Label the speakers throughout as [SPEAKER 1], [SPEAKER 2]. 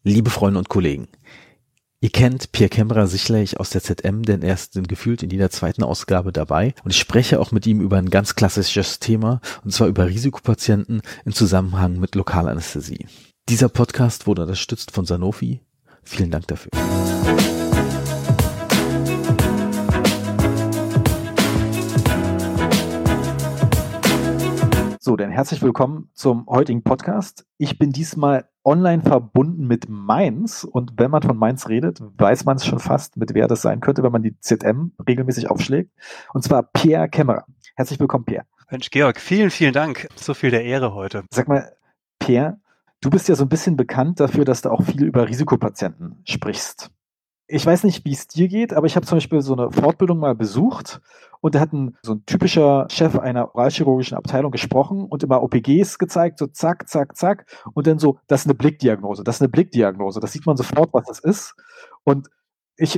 [SPEAKER 1] Liebe Freunde und Kollegen, ihr kennt Pierre Kemmerer sicherlich aus der ZM, denn er ist gefühlt in jeder zweiten Ausgabe dabei und ich spreche auch mit ihm über ein ganz klassisches Thema und zwar über Risikopatienten im Zusammenhang mit Lokalanästhesie. Dieser Podcast wurde unterstützt von Sanofi. Vielen Dank dafür. So, dann herzlich willkommen zum heutigen Podcast. Ich bin diesmal online verbunden mit Mainz und wenn man von Mainz redet, weiß man es schon fast, mit wer das sein könnte, wenn man die ZM regelmäßig aufschlägt. Und zwar Pierre Kemmerer. Herzlich willkommen, Pierre.
[SPEAKER 2] Mensch, Georg, vielen, vielen Dank. So viel der Ehre heute.
[SPEAKER 1] Sag mal, Pierre, du bist ja so ein bisschen bekannt dafür, dass du auch viel über Risikopatienten sprichst. Ich weiß nicht, wie es dir geht, aber ich habe zum Beispiel so eine Fortbildung mal besucht und da hat so ein typischer Chef einer oralchirurgischen Abteilung gesprochen und immer OPGs gezeigt, so zack, zack, zack und dann so, das ist eine Blickdiagnose, das ist eine Blickdiagnose, das sieht man sofort, was das ist und ich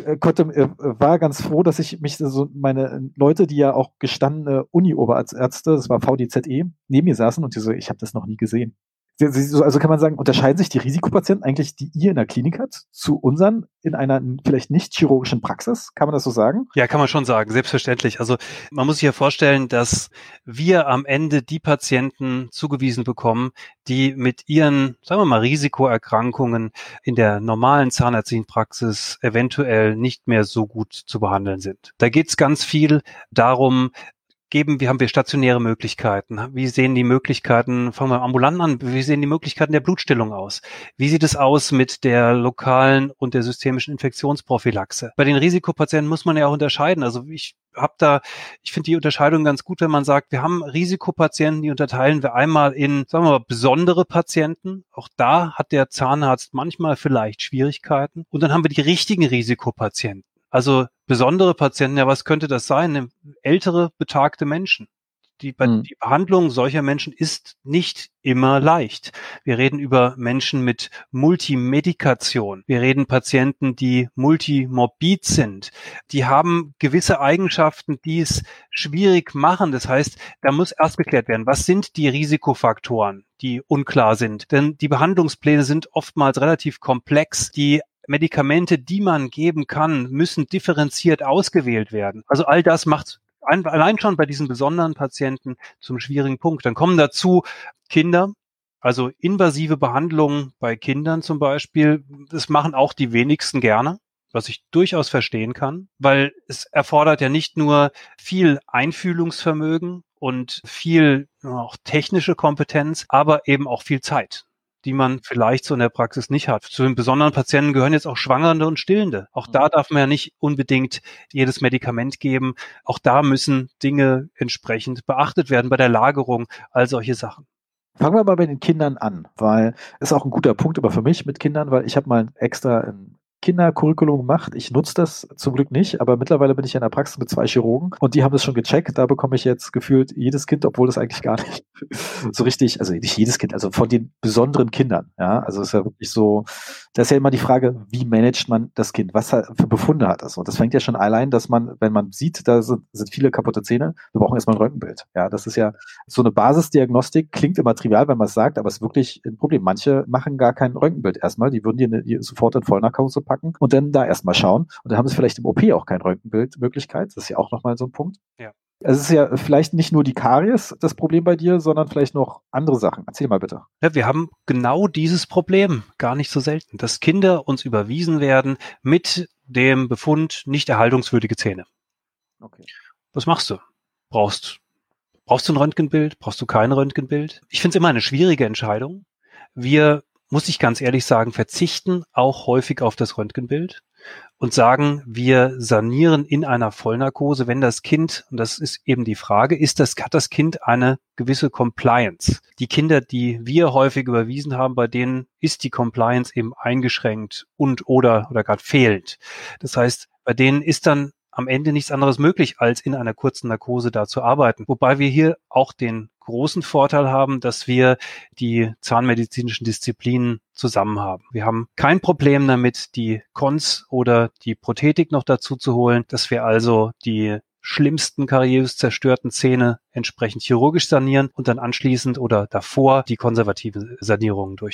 [SPEAKER 1] war ganz froh, dass ich mich so meine Leute, die ja auch gestandene Uni-Oberärzte, das war VDZE, neben mir saßen und die so, ich habe das noch nie gesehen. Also kann man sagen, unterscheiden sich die Risikopatienten eigentlich, die ihr in der Klinik habt, zu unseren in einer vielleicht nicht chirurgischen Praxis? Kann man das so sagen?
[SPEAKER 2] Ja, kann man schon sagen, selbstverständlich. Also man muss sich ja vorstellen, dass wir am Ende die Patienten zugewiesen bekommen, die mit ihren, sagen wir mal, Risikoerkrankungen in der normalen zahnärztlichen Praxis eventuell nicht mehr so gut zu behandeln sind. Da geht es ganz viel darum, wie haben wir stationäre Möglichkeiten? Wie sehen die Möglichkeiten, fangen wir ambulant an, wie sehen die Möglichkeiten der Blutstillung aus? Wie sieht es aus mit der lokalen und der systemischen Infektionsprophylaxe? Bei den Risikopatienten muss man ja auch unterscheiden. Also ich finde die Unterscheidung ganz gut, wenn man sagt, wir haben Risikopatienten, die unterteilen wir einmal in, sagen wir mal, besondere Patienten. Auch da hat der Zahnarzt manchmal vielleicht Schwierigkeiten. Und dann haben wir die richtigen Risikopatienten. Also besondere Patienten, ja, was könnte das sein? Ältere, betagte Menschen. Die Behandlung solcher Menschen ist nicht immer leicht. Wir reden über Menschen mit Multimedikation. Wir reden Patienten, die multimorbid sind. Die haben gewisse Eigenschaften, die es schwierig machen. Das heißt, da muss erst geklärt werden, was sind die Risikofaktoren, die unklar sind. Denn die Behandlungspläne sind oftmals relativ komplex. Die Medikamente, die man geben kann, müssen differenziert ausgewählt werden. Also all das macht allein schon bei diesen besonderen Patienten zum schwierigen Punkt. Dann kommen dazu Kinder, also invasive Behandlungen bei Kindern zum Beispiel. Das machen auch die wenigsten gerne, was ich durchaus verstehen kann, weil es erfordert ja nicht nur viel Einfühlungsvermögen und viel auch technische Kompetenz, aber eben auch viel Zeit, die man vielleicht so in der Praxis nicht hat. Zu den besonderen Patienten gehören jetzt auch Schwangere und Stillende. Auch da darf man ja nicht unbedingt jedes Medikament geben. Auch da müssen Dinge entsprechend beachtet werden bei der Lagerung, all solche Sachen.
[SPEAKER 1] Fangen wir mal bei den Kindern an, weil es auch ein guter Punkt aber für mich mit Kindern, weil ich habe mal extra ein Kindercurriculum gemacht. Ich nutze das zum Glück nicht, aber mittlerweile bin ich in der Praxis mit 2 Chirurgen und die haben das schon gecheckt. Da bekomme ich jetzt gefühlt jedes Kind, obwohl das eigentlich gar nicht so richtig, also nicht jedes Kind, also von den besonderen Kindern. Ja, also es ist ja wirklich so, da ist ja immer die Frage, wie managt man das Kind? Was für Befunde hat das? Und das fängt ja schon allein, dass man, wenn man sieht, da sind viele kaputte Zähne, wir brauchen erstmal ein Röntgenbild. Ja, das ist ja so eine Basisdiagnostik, klingt immer trivial, wenn man es sagt, aber es ist wirklich ein Problem. Manche machen gar kein Röntgenbild erstmal, die würden die sofort in Vollnarkose packen und dann da erstmal schauen. Und dann haben sie vielleicht im OP auch kein Röntgenbildmöglichkeit. Das ist ja auch nochmal so ein Punkt.
[SPEAKER 2] Ja.
[SPEAKER 1] Also es ist ja vielleicht nicht nur die Karies das Problem bei dir, sondern vielleicht noch andere Sachen. Erzähl mal bitte.
[SPEAKER 2] Ja, wir haben genau dieses Problem, gar nicht so selten, dass Kinder uns überwiesen werden mit dem Befund nicht erhaltungswürdige Zähne.
[SPEAKER 1] Okay.
[SPEAKER 2] Was machst du? Brauchst du ein Röntgenbild? Brauchst du kein Röntgenbild? Ich finde es immer eine schwierige Entscheidung. Wir, muss ich ganz ehrlich sagen, verzichten auch häufig auf das Röntgenbild und sagen, wir sanieren in einer Vollnarkose, wenn das Kind, und das ist eben die Frage, hat das Kind eine gewisse Compliance? Die Kinder, die wir häufig überwiesen haben, bei denen ist die Compliance eben eingeschränkt oder gerade fehlend. Das heißt, bei denen ist dann am Ende nichts anderes möglich, als in einer kurzen Narkose da zu arbeiten. Wobei wir hier auch den großen Vorteil haben, dass wir die zahnmedizinischen Disziplinen zusammen haben. Wir haben kein Problem damit, die Cons oder die Prothetik noch dazu zu holen, dass wir also die schlimmsten kariös zerstörten Zähne entsprechend chirurgisch sanieren und dann anschließend oder davor die konservative Sanierungen durchführen.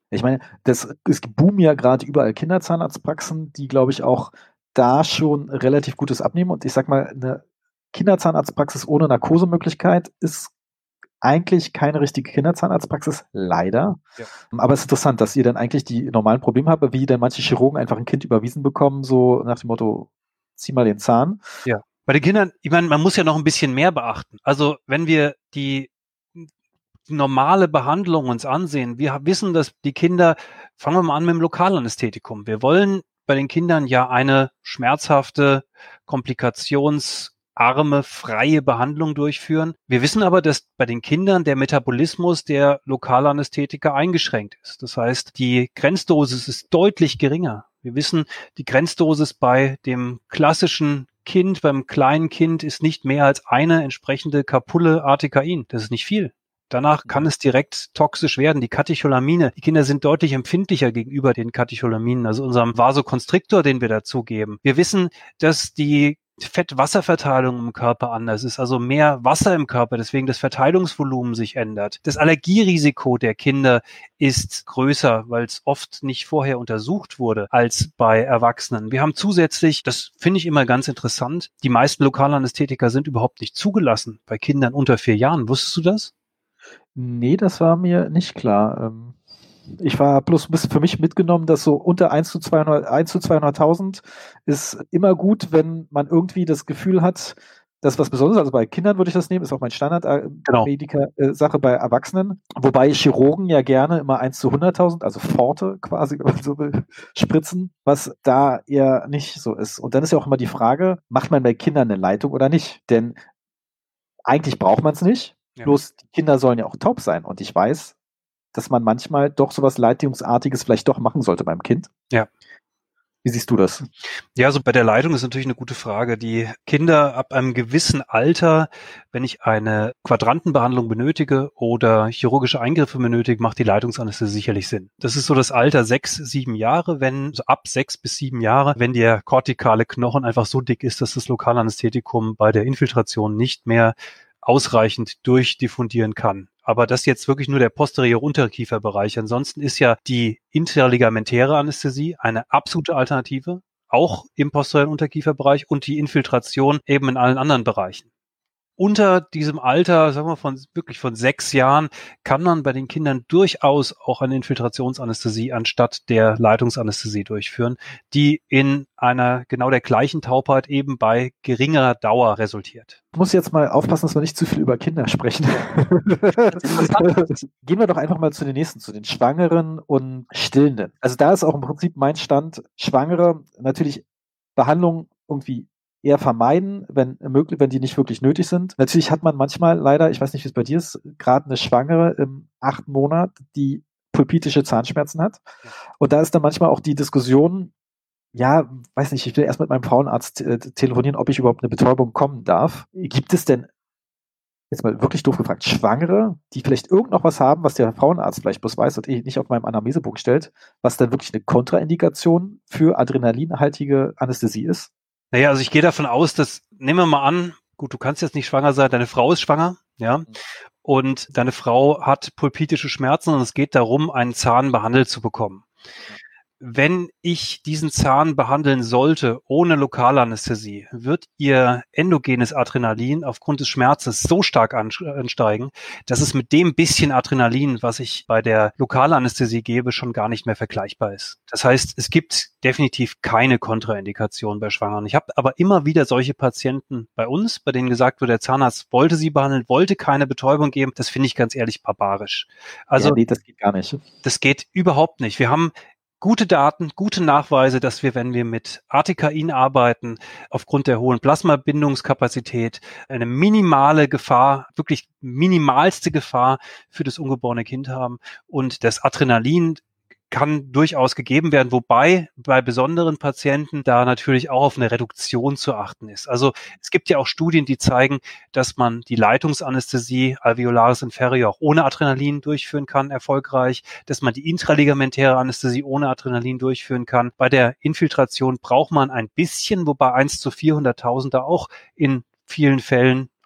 [SPEAKER 1] Ich meine, es boomen ja gerade überall Kinderzahnarztpraxen, die, glaube ich, auch da schon relativ gutes abnehmen. Und ich sag mal, eine Kinderzahnarztpraxis ohne Narkosemöglichkeit ist eigentlich keine richtige Kinderzahnarztpraxis, leider.
[SPEAKER 2] Ja.
[SPEAKER 1] Aber es ist interessant, dass ihr dann eigentlich die normalen Probleme habt, wie denn manche Chirurgen einfach ein Kind überwiesen bekommen, so nach dem Motto, zieh mal den Zahn.
[SPEAKER 2] Ja. Bei den Kindern, ich meine, man muss ja noch ein bisschen mehr beachten. Also wenn wir die normale Behandlung uns ansehen, wir wissen, dass die Kinder, fangen wir mal an mit dem Lokalanästhetikum. Wir wollen bei den Kindern ja eine schmerzhafte, komplikationsarme, freie Behandlung durchführen. Wir wissen aber, dass bei den Kindern der Metabolismus der Lokalanästhetika eingeschränkt ist. Das heißt, die Grenzdosis ist deutlich geringer. Wir wissen, die Grenzdosis bei dem klassischen Kind, beim kleinen Kind ist nicht mehr als eine entsprechende Kapulle Artikain. Das ist nicht viel. Danach kann es direkt toxisch werden. Die Katecholamine, die Kinder sind deutlich empfindlicher gegenüber den Katecholaminen, also unserem Vasokonstriktor, den wir dazugeben. Wir wissen, dass die Fett-Wasser-Verteilung im Körper anders ist, also mehr Wasser im Körper, deswegen das Verteilungsvolumen sich ändert. Das Allergierisiko der Kinder ist größer, weil es oft nicht vorher untersucht wurde, als bei Erwachsenen. Wir haben zusätzlich, das finde ich immer ganz interessant, die meisten Lokalanästhetika sind überhaupt nicht zugelassen bei Kindern unter 4 Jahren. Wusstest du das?
[SPEAKER 1] Nee, das war mir nicht klar. Ich war bloß ein bisschen für mich mitgenommen, dass so unter 1 zu 200, 1 zu 200.000 ist immer gut, wenn man irgendwie das Gefühl hat, dass was Besonderes, also bei Kindern würde ich das nehmen, ist auch mein Standard-Sache bei Erwachsenen, wobei Chirurgen ja gerne immer 1 zu 100.000, also Pforte quasi, wenn man so will, spritzen, was da eher nicht so ist. Und dann ist ja auch immer die Frage, macht man bei Kindern eine Leitung oder nicht? Denn eigentlich braucht man es nicht, bloß die Kinder sollen ja auch taub sein. Und ich weiß, dass man manchmal doch sowas Leitungsartiges vielleicht doch machen sollte beim Kind.
[SPEAKER 2] Ja.
[SPEAKER 1] Wie siehst du das?
[SPEAKER 2] Ja, also bei der Leitung ist natürlich eine gute Frage. Die Kinder ab einem gewissen Alter, wenn ich eine Quadrantenbehandlung benötige oder chirurgische Eingriffe benötige, macht die Leitungsanästhesie sicherlich Sinn. Das ist so das Alter 6, 7 Jahre, wenn, also ab 6 bis 7 Jahre, wenn der kortikale Knochen einfach so dick ist, dass das Lokalanästhetikum bei der Infiltration nicht mehr ausreichend durchdiffundieren kann. Aber das ist jetzt wirklich nur der posteriore Unterkieferbereich. Ansonsten ist ja die interligamentäre Anästhesie eine absolute Alternative, auch im posteriori Unterkieferbereich und die Infiltration eben in allen anderen Bereichen. Unter diesem Alter, sagen wir wirklich von 6 Jahren, kann man bei den Kindern durchaus auch eine Infiltrationsanästhesie anstatt der Leitungsanästhesie durchführen, die in einer genau der gleichen Taubheit eben bei geringerer Dauer resultiert.
[SPEAKER 1] Ich muss jetzt mal aufpassen, dass wir nicht zu viel über Kinder sprechen. Gehen wir doch einfach mal zu den nächsten, zu den Schwangeren und Stillenden. Also da ist auch im Prinzip mein Stand, Schwangere natürlich Behandlung irgendwie eher vermeiden, wenn möglich, wenn die nicht wirklich nötig sind. Natürlich hat man manchmal leider, ich weiß nicht, wie es bei dir ist, gerade eine Schwangere im 8. Monat, die pulpitische Zahnschmerzen hat. Und da ist dann manchmal auch die Diskussion, ja, weiß nicht, ich will erst mit meinem Frauenarzt telefonieren, ob ich überhaupt eine Betäubung kommen darf. Gibt es denn, jetzt mal wirklich doof gefragt, Schwangere, die vielleicht irgend noch was haben, was der Frauenarzt vielleicht bloß weiß und nicht auf meinem Anamnesebogen stellt, was dann wirklich eine Kontraindikation für adrenalinhaltige Anästhesie ist?
[SPEAKER 2] Naja, also ich gehe davon aus, dass, nehmen wir mal an, gut, du kannst jetzt nicht schwanger sein, deine Frau ist schwanger, ja, und deine Frau hat pulpitische Schmerzen und es geht darum, einen Zahn behandelt zu bekommen. Wenn ich diesen Zahn behandeln sollte ohne Lokalanästhesie, wird ihr endogenes Adrenalin aufgrund des Schmerzes so stark ansteigen, dass es mit dem bisschen Adrenalin, was ich bei der Lokalanästhesie gebe, schon gar nicht mehr vergleichbar ist. Das heißt, es gibt definitiv keine Kontraindikation bei Schwangeren. Ich habe aber immer wieder solche Patienten bei uns, bei denen gesagt wird, der Zahnarzt wollte sie behandeln, wollte keine Betäubung geben. Das finde ich ganz ehrlich barbarisch. Also,
[SPEAKER 1] ja, nee, das geht gar nicht.
[SPEAKER 2] Das geht überhaupt nicht. Wir haben gute Daten, gute Nachweise, dass wir, wenn wir mit Artikain arbeiten, aufgrund der hohen Plasmabindungskapazität eine minimale Gefahr, wirklich minimalste Gefahr für das ungeborene Kind haben. Und das Adrenalin kann durchaus gegeben werden, wobei bei besonderen Patienten da natürlich auch auf eine Reduktion zu achten ist. Also es gibt ja auch Studien, die zeigen, dass man die Leitungsanästhesie alveolaris inferior auch ohne Adrenalin durchführen kann, erfolgreich, dass man die intraligamentäre Anästhesie ohne Adrenalin durchführen kann. Bei der Infiltration braucht man ein bisschen, wobei 1 zu 400.000 da auch in vielen Fällen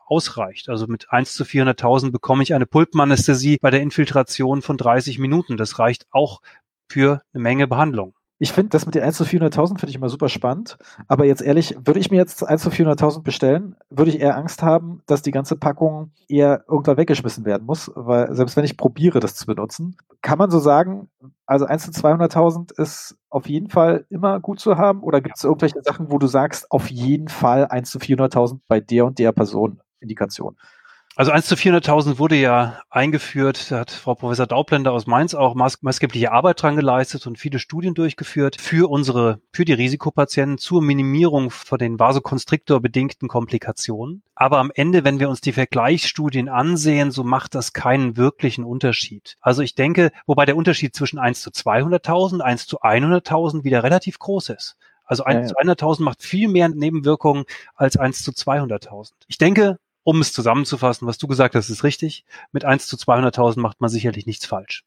[SPEAKER 2] ausreicht. Also mit 1 zu 400.000 bekomme ich eine Pulpenanästhesie bei der Infiltration von 30 Minuten. Das reicht auch für eine Menge Behandlung.
[SPEAKER 1] Ich finde, das mit den 1 zu 400.000 finde ich immer super spannend. Aber jetzt ehrlich, würde ich mir jetzt 1 zu 400.000 bestellen, würde ich eher Angst haben, dass die ganze Packung eher irgendwann weggeschmissen werden muss. Weil selbst wenn ich probiere, das zu benutzen, kann man so sagen, also 1 zu 200.000 ist auf jeden Fall immer gut zu haben? Oder gibt es irgendwelche Sachen, wo du sagst, auf jeden Fall 1 zu 400.000 bei der und der Person Indikation?
[SPEAKER 2] Also 1 zu 400.000 wurde ja eingeführt, da hat Frau Professor Daublender aus Mainz auch maßgebliche Arbeit dran geleistet und viele Studien durchgeführt für die Risikopatienten zur Minimierung von den Vasokonstriktor-bedingten Komplikationen. Aber am Ende, wenn wir uns die Vergleichsstudien ansehen, so macht das keinen wirklichen Unterschied. Also ich denke, wobei der Unterschied zwischen 1 zu 200.000, 1 zu 100.000 wieder relativ groß ist. Also 1 zu 100.000 macht viel mehr Nebenwirkungen als 1 zu 200.000. Ich denke, um es zusammenzufassen, was du gesagt hast, ist richtig. Mit 1 zu 200.000 macht man sicherlich nichts falsch.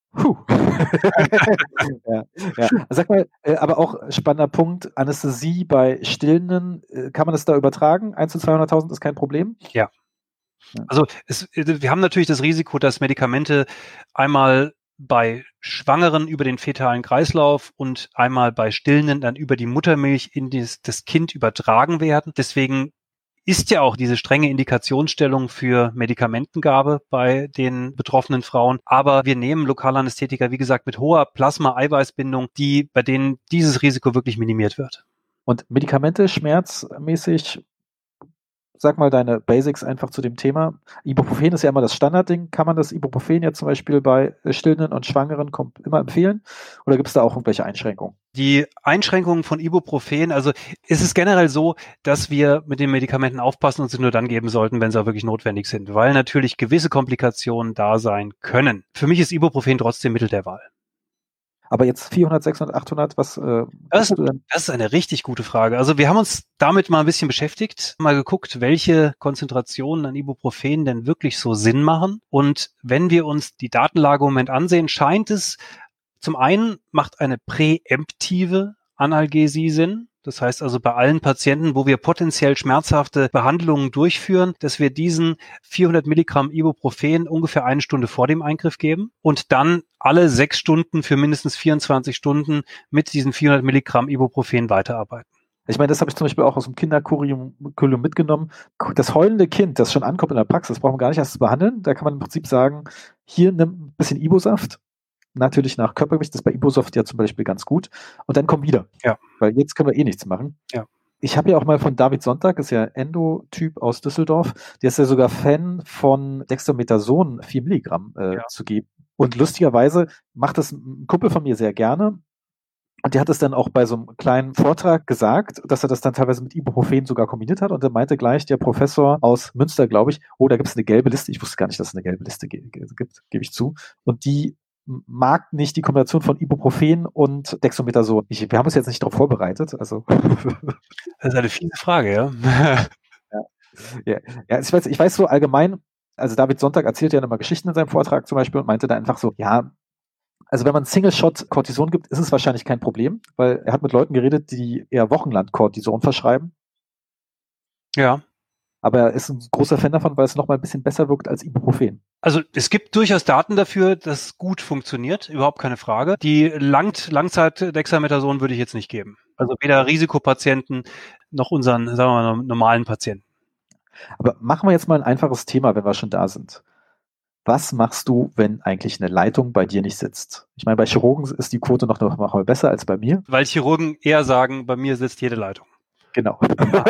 [SPEAKER 1] Ja. Sag mal, aber auch spannender Punkt, Anästhesie bei Stillenden, kann man das da übertragen? 1 zu 200.000 ist kein Problem?
[SPEAKER 2] Ja. Also wir haben natürlich das Risiko, dass Medikamente einmal bei Schwangeren über den fetalen Kreislauf und einmal bei Stillenden dann über die Muttermilch in das Kind übertragen werden. Deswegen ist ja auch diese strenge Indikationsstellung für Medikamentengabe bei den betroffenen Frauen. Aber wir nehmen Lokalanästhetika, wie gesagt, mit hoher Plasma-Eiweißbindung, bei denen dieses Risiko wirklich minimiert wird.
[SPEAKER 1] Und Medikamente schmerzmäßig, sag mal deine Basics einfach zu dem Thema. Ibuprofen ist ja immer das Standardding. Kann man das Ibuprofen jetzt zum Beispiel bei Stillenden und Schwangeren immer empfehlen? Oder gibt es da auch irgendwelche Einschränkungen?
[SPEAKER 2] Die Einschränkungen von Ibuprofen, also ist es generell so, dass wir mit den Medikamenten aufpassen und sie nur dann geben sollten, wenn sie auch wirklich notwendig sind, weil natürlich gewisse Komplikationen da sein können. Für mich ist Ibuprofen trotzdem Mittel der Wahl.
[SPEAKER 1] Aber jetzt 400, 600, 800, was
[SPEAKER 2] das ist eine richtig gute Frage. Also wir haben uns damit mal ein bisschen beschäftigt, mal geguckt, welche Konzentrationen an Ibuprofen denn wirklich so Sinn machen. Und wenn wir uns die Datenlage im Moment ansehen, scheint es, zum einen macht eine präemptive Analgesie Sinn. Das heißt also bei allen Patienten, wo wir potenziell schmerzhafte Behandlungen durchführen, dass wir diesen 400 Milligramm Ibuprofen ungefähr 1 Stunde vor dem Eingriff geben und dann alle 6 Stunden für mindestens 24 Stunden mit diesen 400 Milligramm Ibuprofen weiterarbeiten.
[SPEAKER 1] Ich meine, das habe ich zum Beispiel auch aus dem Kindercurriculum mitgenommen. Das heulende Kind, das schon ankommt in der Praxis, braucht man gar nicht erst behandeln. Da kann man im Prinzip sagen, hier nimm ein bisschen Ibosaft. Natürlich nach Körpergewicht, das ist bei Ibosoft ja zum Beispiel ganz gut. Und dann komm wieder.
[SPEAKER 2] Ja.
[SPEAKER 1] Weil jetzt können wir eh nichts machen.
[SPEAKER 2] Ja.
[SPEAKER 1] Ich habe ja auch mal von David Sonntag, ist ja Endotyp aus Düsseldorf, der ist ja sogar Fan von Dexamethason 4 Milligramm zu geben. Und lustigerweise macht das ein Kumpel von mir sehr gerne. Und der hat es dann auch bei so einem kleinen Vortrag gesagt, dass er das dann teilweise mit Ibuprofen sogar kombiniert hat. Und er meinte gleich der Professor aus Münster, glaube ich, da gibt es eine gelbe Liste. Ich wusste gar nicht, dass es eine gelbe Liste gibt, gebe ich zu. Und die mag nicht die Kombination von Ibuprofen und Dexamethason. Wir haben uns jetzt nicht darauf vorbereitet. Also
[SPEAKER 2] das ist eine fiese Frage, ja.
[SPEAKER 1] Ja, ich weiß so allgemein, also David Sonntag erzählt ja immer Geschichten in seinem Vortrag zum Beispiel und meinte da einfach so, ja, also wenn man Single-Shot Cortison gibt, ist es wahrscheinlich kein Problem, weil er hat mit Leuten geredet, die eher wochenlang Cortison verschreiben.
[SPEAKER 2] Ja.
[SPEAKER 1] Aber er ist ein großer Fan davon, weil es nochmal ein bisschen besser wirkt als Ibuprofen.
[SPEAKER 2] Also es gibt durchaus Daten dafür, dass es gut funktioniert, überhaupt keine Frage. Die Langzeit-Dexamethason würde ich jetzt nicht geben. Also weder Risikopatienten noch unseren, sagen wir mal, normalen Patienten.
[SPEAKER 1] Aber machen wir jetzt mal ein einfaches Thema, wenn wir schon da sind. Was machst du, wenn eigentlich eine Leitung bei dir nicht sitzt? Ich meine, bei Chirurgen ist die Quote noch mal besser als bei mir.
[SPEAKER 2] Weil Chirurgen eher sagen, bei mir sitzt jede Leitung.
[SPEAKER 1] Genau.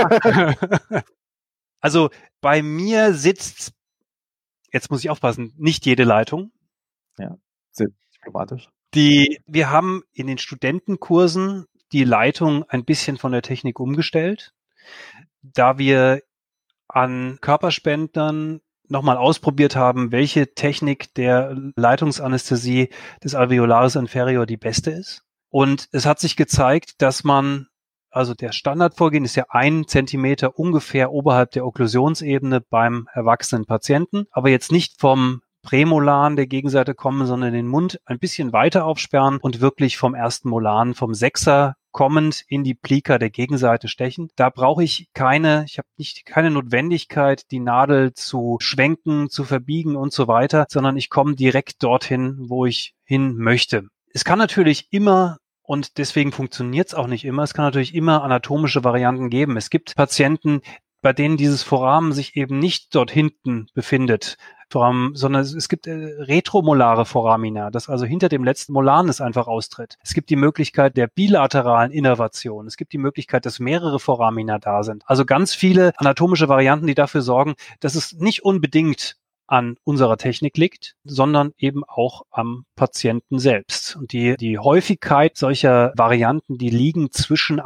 [SPEAKER 2] Also bei mir sitzt, jetzt muss ich aufpassen, nicht jede Leitung.
[SPEAKER 1] Ja, sehr diplomatisch.
[SPEAKER 2] Wir haben in den Studentenkursen die Leitung ein bisschen von der Technik umgestellt, da wir an Körperspendern nochmal ausprobiert haben, welche Technik der Leitungsanästhesie des Alveolaris inferior die beste ist. Und es hat sich gezeigt, dass also der Standardvorgehen ist ja 1 Zentimeter ungefähr oberhalb der Okklusionsebene beim erwachsenen Patienten, aber jetzt nicht vom Prämolaren der Gegenseite kommen, sondern den Mund ein bisschen weiter aufsperren und wirklich vom ersten Molaren, vom 6er kommend in die Plika der Gegenseite stechen. Da brauche ich keine Notwendigkeit, die Nadel zu schwenken, zu verbiegen und so weiter, sondern ich komme direkt dorthin, wo ich hin möchte. Es kann natürlich immer, und deswegen funktioniert es auch nicht immer, es kann natürlich immer anatomische Varianten geben. Es gibt Patienten, bei denen dieses Foramen sich eben nicht dort hinten befindet, sondern es gibt retromolare Foramina, das also hinter dem letzten Molarnis einfach austritt. Es gibt die Möglichkeit der bilateralen Innervation. Es gibt die Möglichkeit, dass mehrere Foramina da sind. Also ganz viele anatomische Varianten, die dafür sorgen, dass es nicht unbedingt an unserer Technik liegt, sondern eben auch am Patienten selbst. Und die Häufigkeit solcher Varianten, die liegen zwischen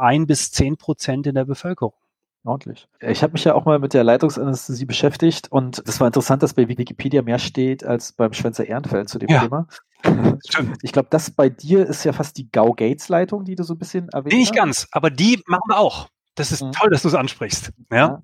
[SPEAKER 2] 1-10% in der Bevölkerung.
[SPEAKER 1] Ordentlich. Ich habe mich ja auch mal mit der Leitungsanästhesie beschäftigt und es war interessant, dass bei Wikipedia mehr steht als beim Schwänzer Ehrenfeld zu dem Thema.
[SPEAKER 2] Stimmt.
[SPEAKER 1] Ich glaube, das bei dir ist ja fast die Gau-Gates-Leitung, die du so ein bisschen erwähnt hast.
[SPEAKER 2] Nicht ganz, aber die machen wir auch. Das ist toll, dass du es ansprichst. Ja.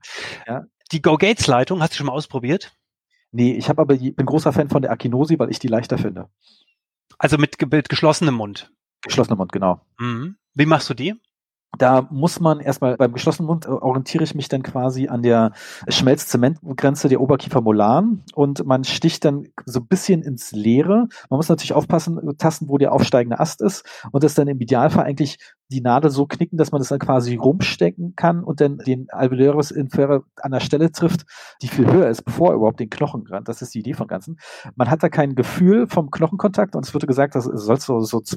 [SPEAKER 2] Die Gau-Gates-Leitung, hast du schon mal ausprobiert?
[SPEAKER 1] Nee, bin großer Fan von der Akinosi, weil ich die leichter finde.
[SPEAKER 2] Also mit geschlossenem Mund?
[SPEAKER 1] Geschlossenem Mund, genau.
[SPEAKER 2] Mhm. Wie machst du die?
[SPEAKER 1] Da muss man erstmal beim geschlossenen Mund orientiere ich mich dann quasi an der Schmelz-Zement-Grenze der Oberkiefermolaren und man sticht dann so ein bisschen ins Leere. Man muss natürlich aufpassen, tasten, wo der aufsteigende Ast ist und das dann im Idealfall eigentlich die Nadel so knicken, dass man das dann quasi rumstecken kann und dann den Alveolus inferior an der Stelle trifft, die viel höher ist, bevor er überhaupt den Knochen greift. Das ist die Idee von Ganzen. Man hat da kein Gefühl vom Knochenkontakt und es wurde gesagt, das soll so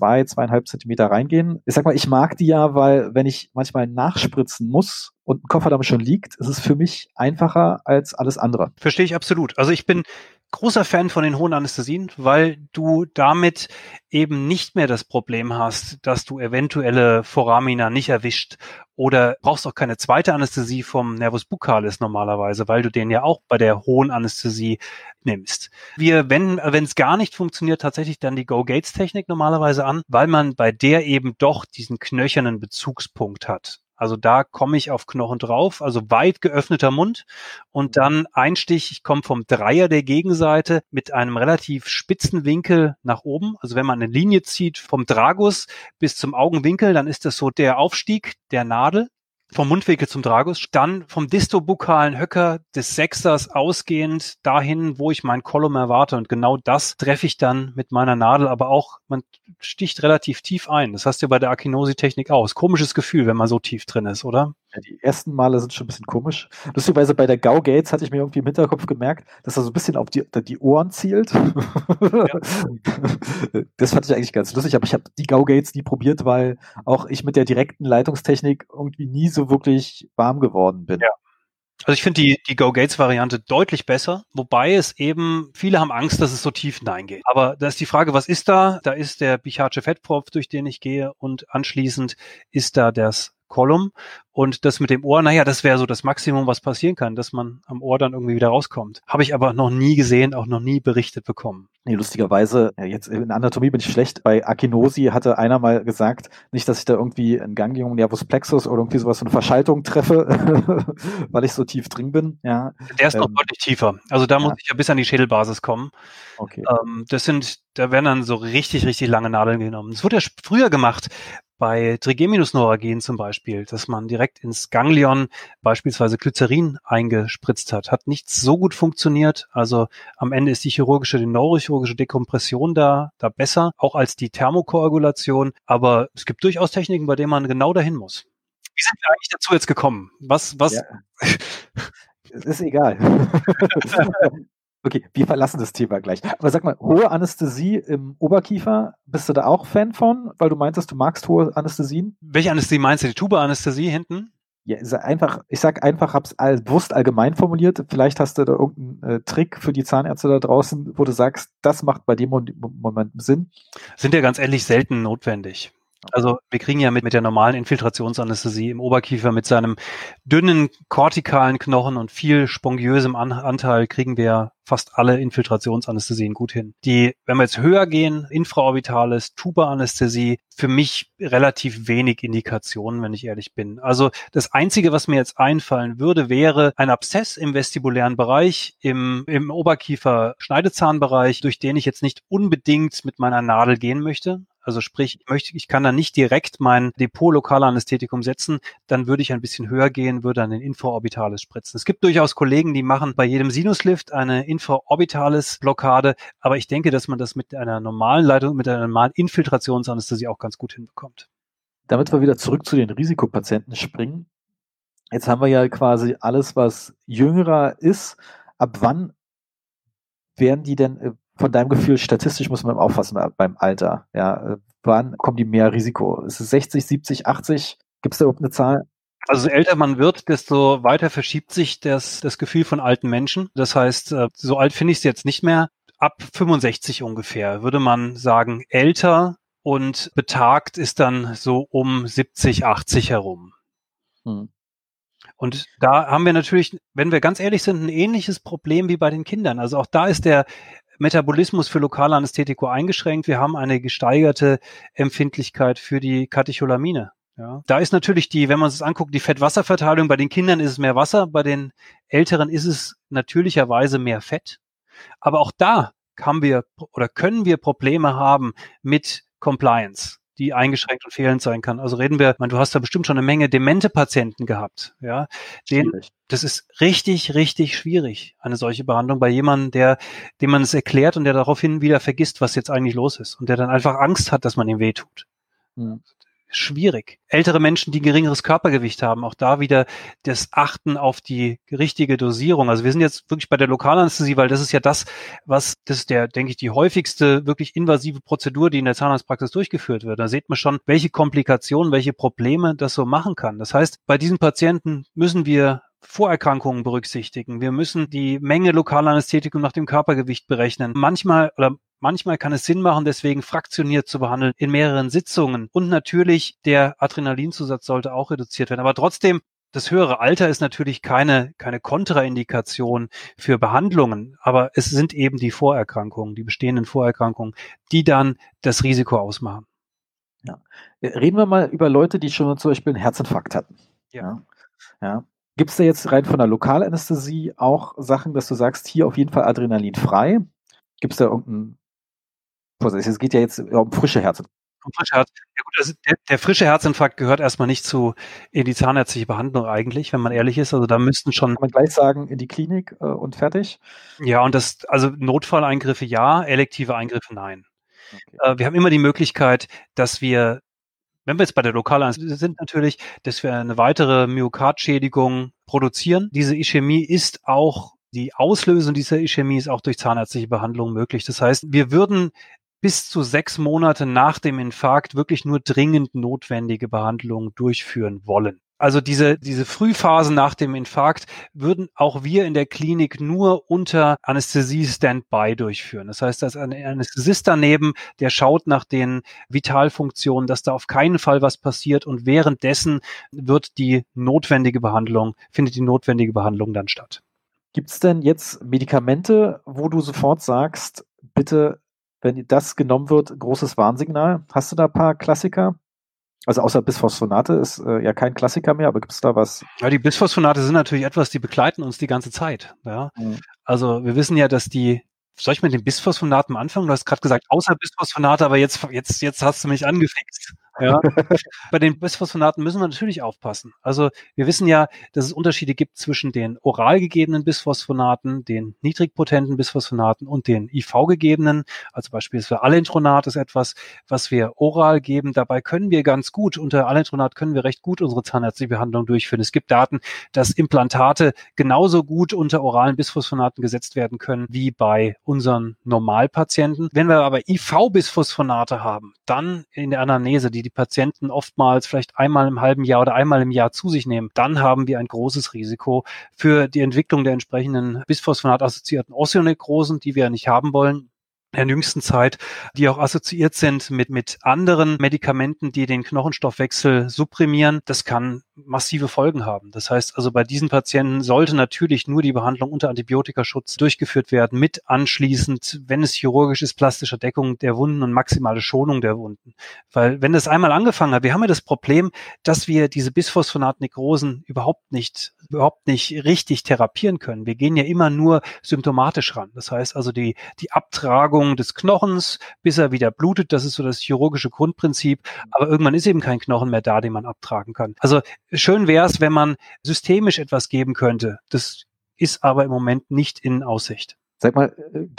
[SPEAKER 1] 2,5 Zentimeter reingehen. Ich sag mal, ich mag die ja, weil wenn ich manchmal nachspritzen muss und ein Koffer damit schon liegt, ist es für mich einfacher als alles andere.
[SPEAKER 2] Verstehe ich absolut. Also ich bin großer Fan von den hohen Anästhesien, weil du damit eben nicht mehr das Problem hast, dass du eventuelle Foramina nicht erwischt oder brauchst auch keine zweite Anästhesie vom Nervus buccalis normalerweise, weil du den ja auch bei der hohen Anästhesie nimmst. Wir wenden, wenn es gar nicht funktioniert, tatsächlich dann die Go-Gates-Technik normalerweise an, weil man bei der eben doch diesen knöchernen Bezugspunkt hat. Also da komme ich auf Knochen drauf, also weit geöffneter Mund und dann Einstich, ich komme vom Dreier der Gegenseite mit einem relativ spitzen Winkel nach oben. Also wenn man eine Linie zieht vom Tragus bis zum Augenwinkel, dann ist das so der Aufstieg der Nadel. Vom Mundwinkel zum Tragus, dann vom distobukalen Höcker des Sechsers ausgehend dahin, wo ich mein Kolum erwarte. Und genau das treffe ich dann mit meiner Nadel, aber auch, man sticht relativ tief ein. Das hast du ja bei der Akinosi-Technik aus. Komisches Gefühl, wenn man so tief drin ist, oder?
[SPEAKER 1] Ja, die ersten Male sind schon ein bisschen komisch. Lustigerweise bei der Gau-Gates hatte ich mir irgendwie im Hinterkopf gemerkt, dass er so ein bisschen auf die Ohren zielt. Ja. Das fand ich eigentlich ganz lustig, aber ich habe die Gau-Gates nie probiert, weil auch ich mit der direkten Leitungstechnik irgendwie nie so wirklich warm geworden bin.
[SPEAKER 2] Ja. Also ich finde die Go-Gates-Variante deutlich besser, wobei es eben, viele haben Angst, dass es so tief hineingeht. Aber da ist die Frage, was ist da? Da ist der Bichardsche Fettpropf, durch den ich gehe und anschließend ist da das Kolum und das mit dem Ohr, naja, das wäre so das Maximum, was passieren kann, dass man am Ohr dann irgendwie wieder rauskommt. Habe ich aber noch nie gesehen, auch noch nie berichtet bekommen.
[SPEAKER 1] Nee, lustigerweise, jetzt in Anatomie bin ich schlecht. Bei Akinosi hatte einer mal gesagt, nicht, dass ich da irgendwie einen Ganglion Nervus plexus oder irgendwie sowas, so eine Verschaltung treffe, weil ich so tief drin bin. Ja.
[SPEAKER 2] Der ist noch deutlich tiefer. Also da muss ich ja bis an die Schädelbasis kommen.
[SPEAKER 1] Okay.
[SPEAKER 2] Da werden dann so richtig, richtig lange Nadeln genommen. Das wurde ja früher gemacht bei Trigeminusneuragen zum Beispiel, dass man direkt ins Ganglion beispielsweise Glycerin eingespritzt hat. Hat nicht so gut funktioniert. Also am Ende ist die neurochirurgische Dekompression da besser, auch als die Thermokoagulation. Aber es gibt durchaus Techniken, bei denen man genau dahin muss. Wie sind wir eigentlich dazu jetzt gekommen? Was? Ja.
[SPEAKER 1] Es ist egal. Okay, wir verlassen das Thema gleich. Aber sag mal, hohe Anästhesie im Oberkiefer, bist du da auch Fan von? Weil du meintest, du magst hohe Anästhesien?
[SPEAKER 2] Welche Anästhesie meinst du? Die Tuba-Anästhesie hinten?
[SPEAKER 1] Ja, ich sag einfach, hab's bewusst allgemein formuliert. Vielleicht hast du da irgendeinen Trick für die Zahnärzte da draußen, wo du sagst, das macht bei dem Moment Sinn.
[SPEAKER 2] Sind ja ganz ehrlich selten notwendig. Also wir kriegen ja mit der normalen Infiltrationsanästhesie im Oberkiefer mit seinem dünnen kortikalen Knochen und viel spongiösem Anteil kriegen wir fast alle Infiltrationsanästhesien gut hin. Wenn wir jetzt höher gehen, infraorbitales, Tuba-Anästhesie, für mich relativ wenig Indikationen, wenn ich ehrlich bin. Also das Einzige, was mir jetzt einfallen würde, wäre ein Abszess im vestibulären Bereich, im Oberkiefer-Schneidezahnbereich, durch den ich jetzt nicht unbedingt mit meiner Nadel gehen möchte. Also sprich, ich kann da nicht direkt mein Depot Lokalanästhetikum setzen, dann würde ich ein bisschen höher gehen, würde an den Infraorbitalis spritzen. Es gibt durchaus Kollegen, die machen bei jedem Sinuslift eine Infraorbitalis-Blockade, aber ich denke, dass man das mit einer normalen Leitung, mit einer normalen Infiltrationsanästhesie auch ganz gut hinbekommt.
[SPEAKER 1] Damit wir wieder zurück zu den Risikopatienten springen. Jetzt haben wir ja quasi alles, was jüngerer ist. Ab wann werden die denn von deinem Gefühl, statistisch muss man aufpassen beim Alter, ja, wann kommen die mehr Risiko? Ist es 60, 70, 80? Gibt es da überhaupt eine Zahl?
[SPEAKER 2] Also je älter man wird, desto weiter verschiebt sich das Gefühl von alten Menschen. Das heißt, so alt finde ich es jetzt nicht mehr. Ab 65 ungefähr würde man sagen, älter und betagt ist dann so um 70, 80 herum. Und da haben wir natürlich, wenn wir ganz ehrlich sind, ein ähnliches Problem wie bei den Kindern. Also auch da ist der Metabolismus für lokale Anästhetico eingeschränkt. Wir haben eine gesteigerte Empfindlichkeit für die Katecholamine. Ja. Da ist natürlich wenn man es anguckt, die Fett-Wasser-Verteilung. Bei den Kindern ist es mehr Wasser, bei den Älteren ist es natürlicherweise mehr Fett. Aber auch da können wir Probleme haben mit Compliance, die eingeschränkt und fehlend sein kann. Also du hast da bestimmt schon eine Menge demente Patienten gehabt. Ja, das ist richtig, richtig schwierig, eine solche Behandlung bei jemandem, dem man es erklärt und der daraufhin wieder vergisst, was jetzt eigentlich los ist und der dann einfach Angst hat, dass man ihm wehtut. Schwierig. Ältere Menschen, die geringeres Körpergewicht haben, auch da wieder das Achten auf die richtige Dosierung. Also wir sind jetzt wirklich bei der Lokalanästhesie, weil das ist ja das ist denke ich, die häufigste wirklich invasive Prozedur, die in der Zahnarztpraxis durchgeführt wird. Da sieht man schon, welche Komplikationen, welche Probleme das so machen kann. Das heißt, bei diesen Patienten müssen wir Vorerkrankungen berücksichtigen. Wir müssen die Menge Lokalanästhetikum nach dem Körpergewicht berechnen. Manchmal kann es Sinn machen, deswegen fraktioniert zu behandeln in mehreren Sitzungen. Und natürlich der Adrenalinzusatz sollte auch reduziert werden. Aber trotzdem, das höhere Alter ist natürlich keine Kontraindikation für Behandlungen. Aber es sind eben die Vorerkrankungen, die bestehenden Vorerkrankungen, die dann das Risiko ausmachen.
[SPEAKER 1] Ja. Reden wir mal über Leute, die schon zum Beispiel einen Herzinfarkt hatten. Ja. Gibt es da jetzt rein von der Lokalanästhesie auch Sachen, dass du sagst, hier auf jeden Fall Adrenalin frei? Gibt es da irgendeinen, es geht ja jetzt um frische Herzinfarkt.
[SPEAKER 2] Ja gut, also der frische Herzinfarkt gehört erstmal nicht in die zahnärztliche Behandlung eigentlich, wenn man ehrlich ist. Also da müssten schon...
[SPEAKER 1] Kann man gleich sagen, in die Klinik und fertig?
[SPEAKER 2] Ja, und also Notfalleingriffe ja, elektive Eingriffe nein. Okay. Wir haben immer die Möglichkeit, dass wir, wenn wir jetzt bei der Lokalanästhesie sind natürlich, dass wir eine weitere Myokardschädigung produzieren. Diese Ischämie die Auslösung dieser Ischämie ist auch durch zahnärztliche Behandlung möglich. Das heißt, wir würden bis zu 6 Monate nach dem Infarkt wirklich nur dringend notwendige Behandlungen durchführen wollen. Also diese Frühphasen nach dem Infarkt würden auch wir in der Klinik nur unter Anästhesie-Standby durchführen. Das heißt, da ist ein Anästhesist daneben, der schaut nach den Vitalfunktionen, dass da auf keinen Fall was passiert und währenddessen findet die notwendige Behandlung dann statt.
[SPEAKER 1] Gibt es denn jetzt Medikamente, wo du sofort sagst, bitte, wenn das genommen wird, großes Warnsignal? Hast du da ein paar Klassiker? Also außer Bisphosphonate ist ja kein Klassiker mehr, aber gibt es da was?
[SPEAKER 2] Ja, die Bisphosphonate sind natürlich etwas, die begleiten uns die ganze Zeit. Ja? Also wir wissen ja, dass soll ich mit den Bisphosphonaten anfangen? Du hast gerade gesagt, außer Bisphosphonate, aber jetzt hast du mich angefixt. Ja. Bei den Bisphosphonaten müssen wir natürlich aufpassen. Also wir wissen ja, dass es Unterschiede gibt zwischen den oral gegebenen Bisphosphonaten, den niedrigpotenten Bisphosphonaten und den IV gegebenen. Also beispielsweise Alendronat ist etwas, was wir oral geben. Dabei können wir unter Alendronat können wir recht gut unsere zahnärztliche Behandlung durchführen. Es gibt Daten, dass Implantate genauso gut unter oralen Bisphosphonaten gesetzt werden können wie bei unseren Normalpatienten. Wenn wir aber IV-Bisphosphonate haben, dann in der Anamnese, die Patienten oftmals vielleicht einmal im halben Jahr oder einmal im Jahr zu sich nehmen, dann haben wir ein großes Risiko für die Entwicklung der entsprechenden Bisphosphonat-assoziierten Osteonekrosen, die wir nicht haben wollen. In der jüngsten Zeit, die auch assoziiert sind mit anderen Medikamenten, die den Knochenstoffwechsel supprimieren. Das kann massive Folgen haben. Das heißt also, bei diesen Patienten sollte natürlich nur die Behandlung unter Antibiotikaschutz durchgeführt werden, mit anschließend, wenn es chirurgisch ist, plastischer Deckung der Wunden und maximale Schonung der Wunden. Weil wenn das einmal angefangen hat, wir haben ja das Problem, dass wir diese Bisphosphonatenekrosen überhaupt nicht richtig therapieren können. Wir gehen ja immer nur symptomatisch ran. Das heißt also, die Abtragung des Knochens, bis er wieder blutet, das ist so das chirurgische Grundprinzip. Aber irgendwann ist eben kein Knochen mehr da, den man abtragen kann. Also schön wäre es, wenn man systemisch etwas geben könnte. Das ist aber im Moment nicht in Aussicht.
[SPEAKER 1] Sag mal,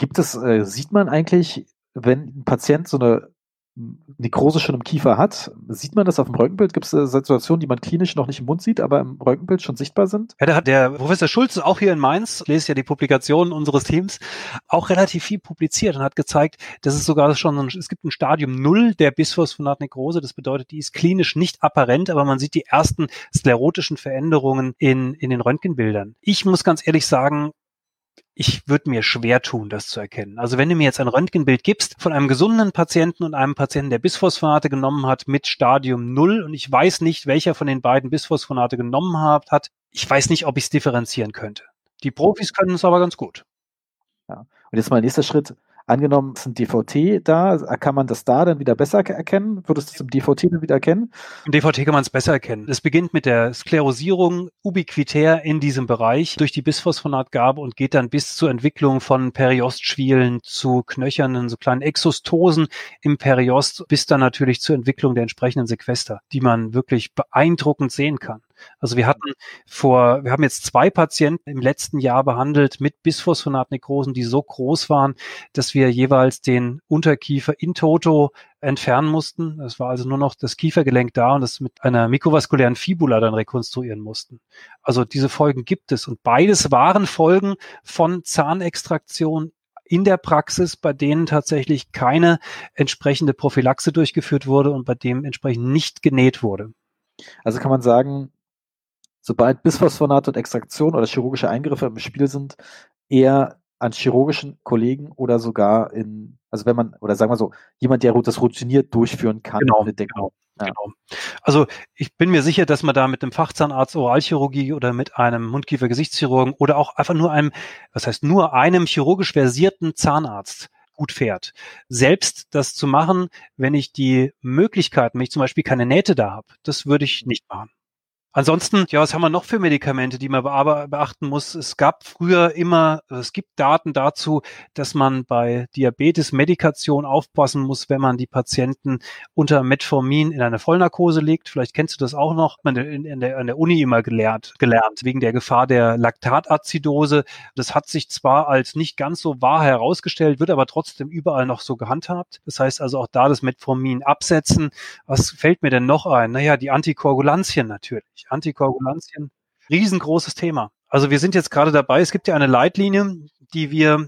[SPEAKER 1] sieht man eigentlich, wenn ein Patient so eine Nekrose schon im Kiefer hat, sieht man das auf dem Röntgenbild? Gibt es Situationen, die man klinisch noch nicht im Mund sieht, aber im Röntgenbild schon sichtbar sind?
[SPEAKER 2] Ja, da hat der Professor Schulz auch hier in Mainz, ich lese ja die Publikationen unseres Teams, auch relativ viel publiziert und hat gezeigt, dass es sogar schon, es gibt ein Stadium 0 der Bisphosphonatnekrose. Das bedeutet, die ist klinisch nicht apparent, aber man sieht die ersten sklerotischen Veränderungen in den Röntgenbildern. Ich muss ganz ehrlich sagen, ich würde mir schwer tun, das zu erkennen. Also wenn du mir jetzt ein Röntgenbild gibst von einem gesunden Patienten und einem Patienten, der Bisphosphonate genommen hat mit Stadium 0 und ich weiß nicht, welcher von den beiden Bisphosphonate genommen hat, ich weiß nicht, ob ich es differenzieren könnte. Die Profis können es aber ganz gut.
[SPEAKER 1] Ja. Und jetzt mal nächster Schritt. Angenommen, es ist ein DVT da, kann man das da dann wieder besser erkennen? Würdest du es im DVT dann wieder erkennen?
[SPEAKER 2] Im DVT kann man es besser erkennen. Es beginnt mit der Sklerosierung ubiquitär in diesem Bereich durch die Bisphosphonatgabe und geht dann bis zur Entwicklung von Periostschwielen zu knöchernen, so kleinen Exostosen im Periost, bis dann natürlich zur Entwicklung der entsprechenden Sequester, die man wirklich beeindruckend sehen kann. Also wir haben jetzt 2 Patienten im letzten Jahr behandelt mit Bisphosphonatnekrosen, die so groß waren, dass wir jeweils den Unterkiefer in toto entfernen mussten. Es war also nur noch das Kiefergelenk da und das mit einer mikrovaskulären Fibula dann rekonstruieren mussten. Also diese Folgen gibt es und beides waren Folgen von Zahnextraktion in der Praxis, bei denen tatsächlich keine entsprechende Prophylaxe durchgeführt wurde und bei dem entsprechend nicht genäht wurde.
[SPEAKER 1] Also kann man sagen, sobald Bisphosphonat und Extraktion oder chirurgische Eingriffe im Spiel sind, eher an chirurgischen Kollegen oder sogar also wenn man, oder sagen wir so, jemand, der das routiniert durchführen kann.
[SPEAKER 2] Genau. Also ich bin mir sicher, dass man da mit einem Fachzahnarzt Oralchirurgie oder mit einem Mundkiefer-Gesichtschirurgen oder auch einfach nur einem chirurgisch versierten Zahnarzt gut fährt. Selbst das zu machen, wenn ich die Möglichkeit, wenn ich zum Beispiel keine Nähte da habe, das würde ich nicht machen. Ansonsten, ja, was haben wir noch für Medikamente, die man beachten muss? Es gibt Daten dazu, dass man bei Diabetes-Medikation aufpassen muss, wenn man die Patienten unter Metformin in eine Vollnarkose legt. Vielleicht kennst du das auch noch. Man an der Uni immer gelernt, wegen der Gefahr der Laktatazidose. Das hat sich zwar als nicht ganz so wahr herausgestellt, wird aber trotzdem überall noch so gehandhabt. Das heißt also auch da das Metformin absetzen. Was fällt mir denn noch ein? Naja, die Antikoagulantien natürlich. Antikoagulantien, riesengroßes Thema. Also wir sind jetzt gerade dabei, es gibt ja eine Leitlinie, die wir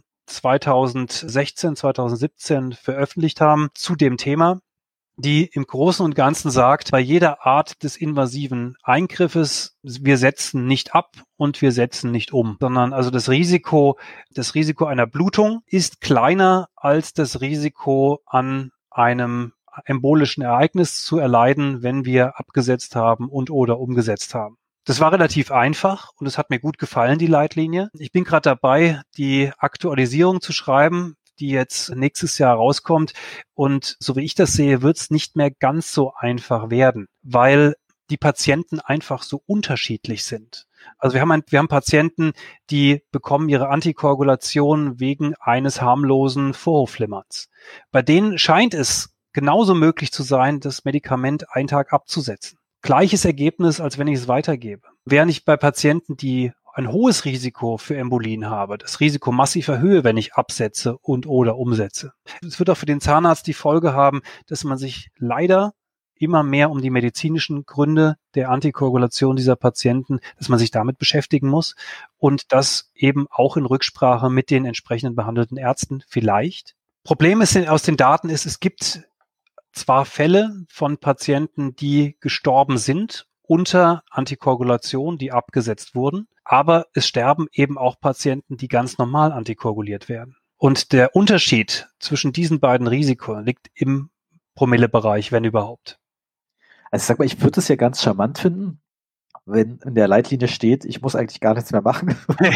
[SPEAKER 2] 2016, 2017 veröffentlicht haben zu dem Thema, die im Großen und Ganzen sagt, bei jeder Art des invasiven Eingriffes, wir setzen nicht ab und wir setzen nicht um, sondern also das Risiko einer Blutung ist kleiner als das Risiko an einem embolischen Ereignis zu erleiden, wenn wir abgesetzt haben und oder umgesetzt haben. Das war relativ einfach und es hat mir gut gefallen, die Leitlinie. Ich bin gerade dabei, die Aktualisierung zu schreiben, die jetzt nächstes Jahr rauskommt. Und so wie ich das sehe, wird es nicht mehr ganz so einfach werden, weil die Patienten einfach so unterschiedlich sind. Also wir haben Patienten, die bekommen ihre Antikoagulation wegen eines harmlosen Vorhofflimmerns. Bei denen scheint es genauso möglich zu sein, das Medikament einen Tag abzusetzen. Gleiches Ergebnis, als wenn ich es weitergebe. Während ich bei Patienten, die ein hohes Risiko für Embolien habe, das Risiko massiv erhöhe, wenn ich absetze und oder umsetze. Es wird auch für den Zahnarzt die Folge haben, dass man sich leider immer mehr um die medizinischen Gründe der Antikoagulation dieser Patienten, dass man sich damit beschäftigen muss und das eben auch in Rücksprache mit den entsprechenden behandelten Ärzten vielleicht. Problem aus den Daten ist, es gibt zwar Fälle von Patienten, die gestorben sind unter Antikoagulation, die abgesetzt wurden, aber es sterben eben auch Patienten, die ganz normal antikoaguliert werden. Und der Unterschied zwischen diesen beiden Risiken liegt im Promillebereich, wenn überhaupt.
[SPEAKER 1] Also sag mal, ich würde es ja ganz charmant finden, wenn in der Leitlinie steht, ich muss eigentlich gar nichts mehr machen.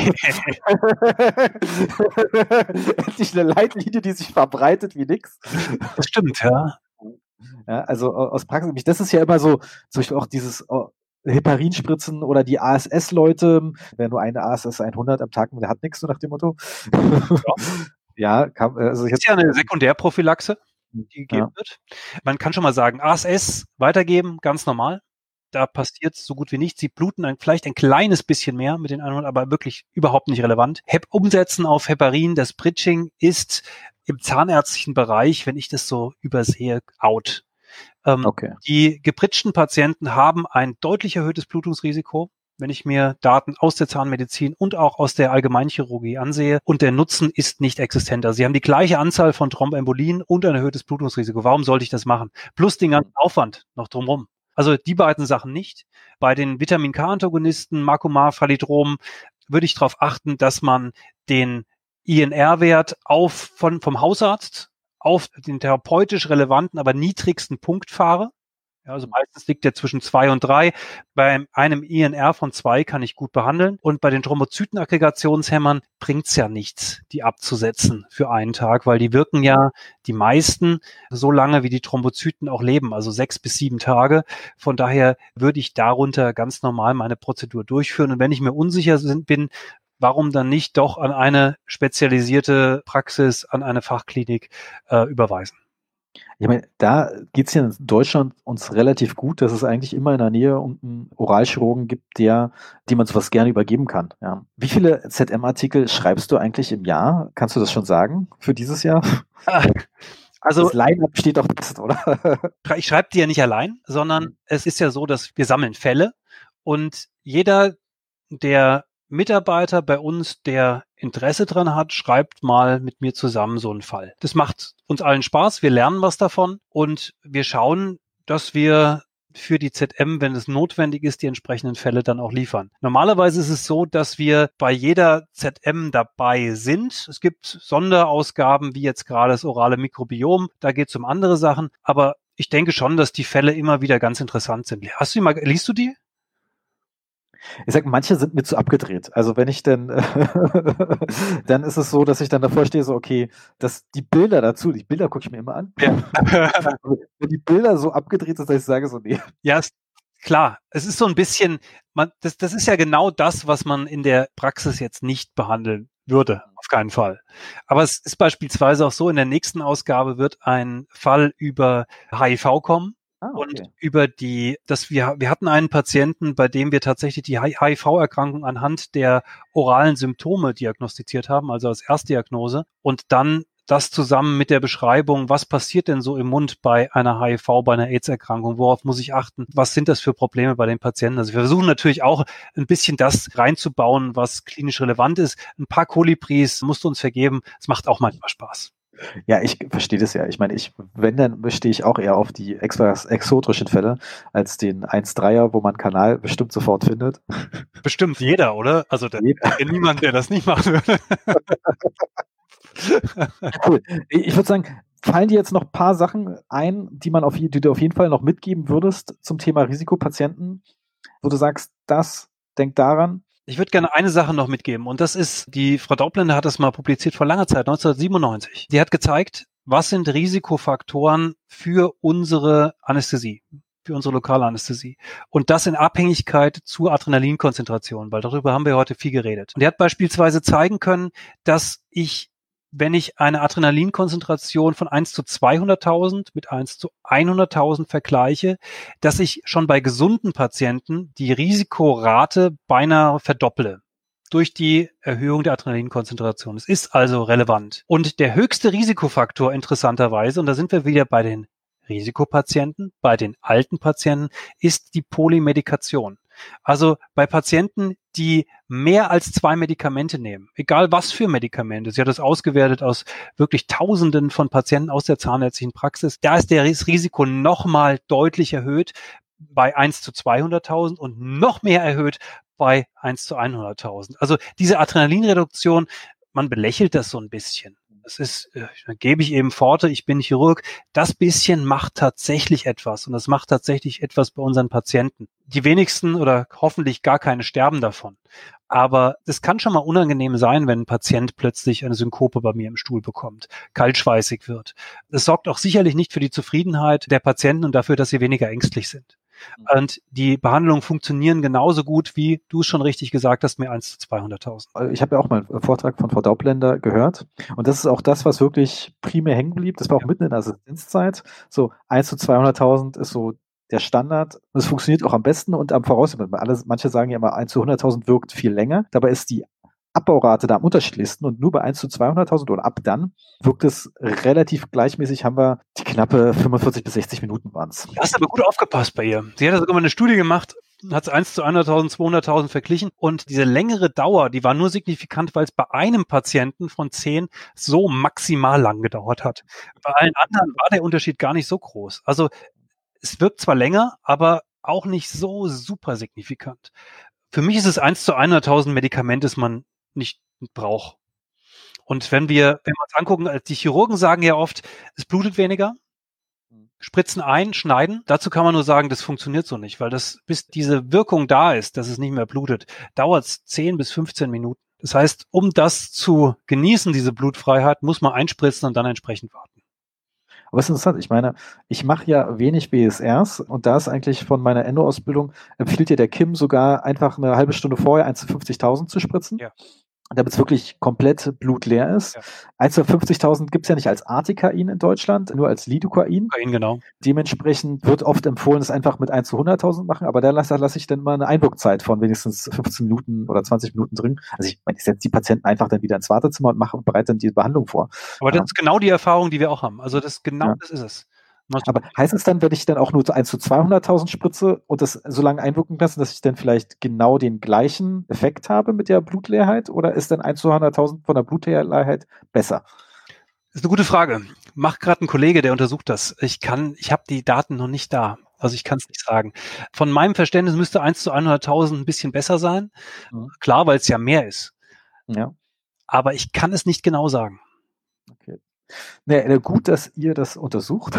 [SPEAKER 1] Endlich eine Leitlinie, die sich verbreitet wie nix.
[SPEAKER 2] Das stimmt, ja.
[SPEAKER 1] Ja, also aus Praxis, das ist ja immer so, zum Beispiel auch dieses Heparinspritzen oder die ASS-Leute, wer nur eine ASS 100 am Tag, der hat nichts, so nach dem Motto. Ja, also
[SPEAKER 2] Das ist ja eine Sekundärprophylaxe, die gegeben
[SPEAKER 1] ja.
[SPEAKER 2] wird. Man kann schon mal sagen, ASS weitergeben, ganz normal. Da passiert so gut wie nichts. Sie bluten vielleicht ein kleines bisschen mehr mit den 100, aber wirklich überhaupt nicht relevant. Umsetzen auf Heparin, das Bridging ist im zahnärztlichen Bereich, wenn ich das so übersehe, out.
[SPEAKER 1] Okay.
[SPEAKER 2] Die gebridgten Patienten haben ein deutlich erhöhtes Blutungsrisiko, wenn ich mir Daten aus der Zahnmedizin und auch aus der Allgemeinchirurgie ansehe, und der Nutzen ist nicht existent. Also sie haben die gleiche Anzahl von Thrombembolien und ein erhöhtes Blutungsrisiko. Warum sollte ich das machen? Plus den ganzen Aufwand noch drumherum. Also die beiden Sachen nicht. Bei den Vitamin-K-Antagonisten, Makomar, Phalidrom, würde ich darauf achten, dass man den INR-Wert vom Hausarzt auf den therapeutisch relevanten, aber niedrigsten Punkt fahre. Ja, also meistens liegt der zwischen 2 und 3. Bei einem INR von 2 kann ich gut behandeln. Und bei den Thrombozytenaggregationshemmern bringt's ja nichts, die abzusetzen für einen Tag, weil die wirken ja die meisten so lange, wie die Thrombozyten auch leben, also 6 bis 7 Tage. Von daher würde ich darunter ganz normal meine Prozedur durchführen. Und wenn ich mir unsicher bin, warum dann nicht doch an eine spezialisierte Praxis, an eine Fachklinik überweisen?
[SPEAKER 1] Ich meine, da geht's ja in Deutschland uns relativ gut, dass es eigentlich immer in der Nähe einen Oralchirurgen gibt, dem man sowas gerne übergeben kann. Ja. Wie viele ZM-Artikel schreibst du eigentlich im Jahr? Kannst du das schon sagen für dieses Jahr?
[SPEAKER 2] Also
[SPEAKER 1] das Line-Up steht doch fest, oder?
[SPEAKER 2] Ich schreibe die ja nicht allein, sondern es ist ja so, dass wir sammeln Fälle und jeder der Mitarbeiter bei uns, der Interesse dran hat, schreibt mal mit mir zusammen so einen Fall. Das macht uns allen Spaß, wir lernen was davon und wir schauen, dass wir für die ZM, wenn es notwendig ist, die entsprechenden Fälle dann auch liefern. Normalerweise ist es so, dass wir bei jeder ZM dabei sind. Es gibt Sonderausgaben, wie jetzt gerade das orale Mikrobiom, da geht es um andere Sachen, aber ich denke schon, dass die Fälle immer wieder ganz interessant sind. Liest du die?
[SPEAKER 1] Ich sag, manche sind mir zu abgedreht. Also wenn ich dann, dann ist es so, dass ich dann davor stehe, so, okay, die Bilder gucke ich mir immer an.
[SPEAKER 2] Ja.
[SPEAKER 1] Wenn die Bilder so abgedreht sind, dass ich sage, so, nee.
[SPEAKER 2] Ja, klar. Es ist so ein bisschen, das ist ja genau das, was man in der Praxis jetzt nicht behandeln würde. Auf keinen Fall. Aber es ist beispielsweise auch so, in der nächsten Ausgabe wird ein Fall über HIV kommen.
[SPEAKER 1] Okay.
[SPEAKER 2] Und wir hatten einen Patienten, bei dem wir tatsächlich die HIV-Erkrankung anhand der oralen Symptome diagnostiziert haben, also als Erstdiagnose. Und dann das zusammen mit der Beschreibung, was passiert denn so im Mund bei einer HIV, bei einer AIDS-Erkrankung, worauf muss ich achten, was sind das für Probleme bei den Patienten. Also wir versuchen natürlich auch ein bisschen das reinzubauen, was klinisch relevant ist. Ein paar Kolibris musst du uns vergeben, es macht auch manchmal Spaß.
[SPEAKER 1] Ja, ich verstehe das ja. Ich meine, wenn, dann stehe ich auch eher auf die exotrischen Fälle als den 1-3er, wo man Kanal bestimmt sofort findet.
[SPEAKER 2] Bestimmt jeder, oder? Also niemand, der das nicht machen würde.
[SPEAKER 1] Cool. Ich würde sagen, fallen dir jetzt noch ein paar Sachen ein, die du auf jeden Fall noch mitgeben würdest zum Thema Risikopatienten, wo du sagst, denk daran.
[SPEAKER 2] Ich würde gerne eine Sache noch mitgeben und das ist, die Frau Daubländer hat das mal publiziert vor langer Zeit, 1997. Die hat gezeigt, was sind Risikofaktoren für unsere Anästhesie, für unsere lokale Anästhesie. Und das in Abhängigkeit zur Adrenalinkonzentration, weil darüber haben wir heute viel geredet. Und die hat beispielsweise zeigen können, dass wenn ich eine Adrenalinkonzentration von 1 zu 200.000 mit 1 zu 100.000 vergleiche, dass ich schon bei gesunden Patienten die Risikorate beinahe verdopple durch die Erhöhung der Adrenalinkonzentration. Es ist also relevant. Und der höchste Risikofaktor interessanterweise, und da sind wir wieder bei den Risikopatienten, bei den alten Patienten, ist die Polymedikation. Also bei Patienten, die mehr als 2 Medikamente nehmen, egal was für Medikamente, sie hat das ausgewertet aus wirklich Tausenden von Patienten aus der zahnärztlichen Praxis, da ist das Risiko nochmal deutlich erhöht bei 1 zu 200.000 und noch mehr erhöht bei 1 zu 100.000. Also diese Adrenalinreduktion, man belächelt das so ein bisschen. Das ist, dann gebe ich eben Pforte, ich bin Chirurg. Das bisschen macht tatsächlich etwas und das macht tatsächlich etwas bei unseren Patienten. Die wenigsten oder hoffentlich gar keine sterben davon. Aber es kann schon mal unangenehm sein, wenn ein Patient plötzlich eine Synkope bei mir im Stuhl bekommt, kaltschweißig wird. Das sorgt auch sicherlich nicht für die Zufriedenheit der Patienten und dafür, dass sie weniger ängstlich sind. Und die Behandlungen funktionieren genauso gut, wie du es schon richtig gesagt hast, mir 1 zu 200.000.
[SPEAKER 1] Ich habe ja auch mal einen Vortrag von Frau Daubländer gehört. Und das ist auch das, was wirklich primär hängen blieb. Das war auch mitten in der Assistenzzeit. So 1 zu 200.000 ist so der Standard. Und es funktioniert auch am besten und am voraussetzungen. Manche sagen ja immer, 1 zu 100.000 wirkt viel länger. Dabei ist die Abbaurate da am unterschiedlichsten und nur bei 1 zu 200.000 oder ab dann wirkt es relativ gleichmäßig, haben wir die knappe 45 bis 60 Minuten waren es.
[SPEAKER 2] Du hast aber gut aufgepasst bei ihr. Sie hat sogar mal eine Studie gemacht, hat es 1 zu 100.000, 200.000 verglichen und diese längere Dauer, die war nur signifikant, weil es bei einem Patienten von 10 so maximal lang gedauert hat. Bei allen anderen war der Unterschied gar nicht so groß. Also es wirkt zwar länger, aber auch nicht so super signifikant. Für mich ist es 1 zu 100.000 Medikament, das man nicht braucht. Und wenn wir uns angucken, die Chirurgen sagen ja oft, es blutet weniger, spritzen ein, schneiden. Dazu kann man nur sagen, das funktioniert so nicht, weil bis diese Wirkung da ist, dass es nicht mehr blutet, dauert es 10 bis 15 Minuten. Das heißt, um das zu genießen, diese Blutfreiheit, muss man einspritzen und dann entsprechend warten.
[SPEAKER 1] Aber es ist interessant, ich meine, ich mache ja wenig BSRs und da ist eigentlich von meiner Endo-Ausbildung, empfiehlt dir der Kim sogar einfach eine halbe Stunde vorher 1 zu 50.000 zu spritzen.
[SPEAKER 2] Ja.
[SPEAKER 1] Damit es wirklich komplett blutleer ist. Ja. 1 zu 50.000 gibt es ja nicht als Artikain in Deutschland, nur als Lidocain.
[SPEAKER 2] Genau.
[SPEAKER 1] Dementsprechend wird oft empfohlen, es einfach mit 1 zu 100.000 machen, aber da lasse ich dann mal eine Einwirkzeit von wenigstens 15 Minuten oder 20 Minuten drin. Also ich setze die Patienten einfach dann wieder ins Wartezimmer und bereite dann die Behandlung vor.
[SPEAKER 2] Aber das ist genau die Erfahrung, die wir auch haben. Also das ist es.
[SPEAKER 1] Aber heißt es dann, wenn ich dann auch nur 1 zu 200.000 spritze und das so lange einwirken lasse, dass ich dann vielleicht genau den gleichen Effekt habe mit der Blutleerheit oder ist dann 1 zu 100.000 von der Blutleerheit besser?
[SPEAKER 2] Das ist eine gute Frage. Macht gerade ein Kollege, der untersucht das. Ich habe die Daten noch nicht da. Also ich kann es nicht sagen. Von meinem Verständnis müsste 1 zu 100.000 ein bisschen besser sein. Klar, weil es ja mehr ist.
[SPEAKER 1] Ja.
[SPEAKER 2] Aber ich kann es nicht genau sagen.
[SPEAKER 1] Okay. Nee, gut, dass ihr das untersucht.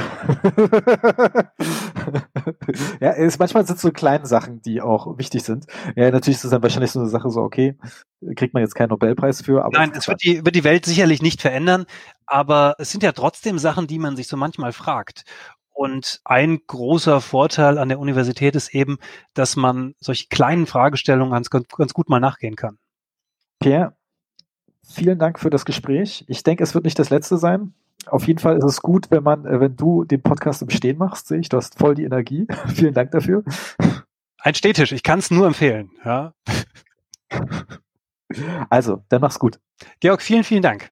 [SPEAKER 1] Ja, manchmal sind es so kleine Sachen, die auch wichtig sind. Ja, natürlich ist es dann wahrscheinlich so eine Sache so, okay, kriegt man jetzt keinen Nobelpreis für. Aber
[SPEAKER 2] nein, es wird die Welt sicherlich nicht verändern, aber es sind ja trotzdem Sachen, die man sich so manchmal fragt. Und ein großer Vorteil an der Universität ist eben, dass man solche kleinen Fragestellungen ganz gut mal nachgehen kann.
[SPEAKER 1] Pierre, vielen Dank für das Gespräch. Ich denke, es wird nicht das letzte sein. Auf jeden Fall ist es gut, wenn du den Podcast im Stehen machst, sehe ich, du hast voll die Energie. Vielen Dank dafür.
[SPEAKER 2] Ein Stehtisch, ich kann es nur empfehlen. Ja.
[SPEAKER 1] Also, dann mach's gut.
[SPEAKER 2] Georg, vielen, vielen Dank.